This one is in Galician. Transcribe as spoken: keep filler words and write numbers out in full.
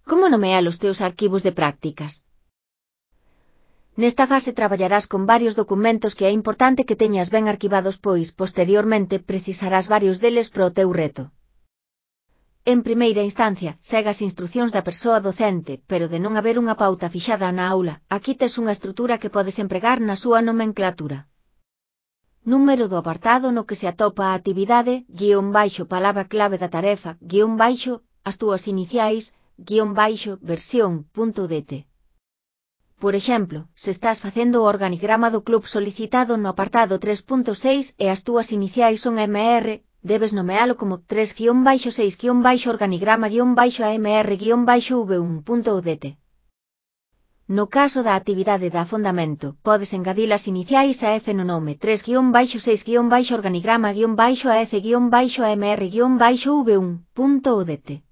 Como nomear os teus arquivos de prácticas? Nesta fase traballarás con varios documentos que é importante que teñas ben arquivados pois, posteriormente, precisarás varios deles para o teu reto. En primeira instancia, segue as instruccións da persoa docente, pero de non haber unha pauta fixada na aula, aquí tes unha estrutura que podes empregar na súa nomenclatura. Número do apartado no que se atopa a actividade, guión baixo palabra clave da tarefa, guión baixo, as túas iniciais, guión baixo, versión, punto dt. Por exemplo, se estás facendo o organigrama do club solicitado no apartado tres punto seis e as túas iniciais son M R, debes nomealo como tres guión seis guión organigrama guión A M R guión V un punto dt. No caso da actividade da afondamento, podes engadir as iniciais a F no nome tres guión seis guión organigrama guión A F guión A M R guión V un punto dt.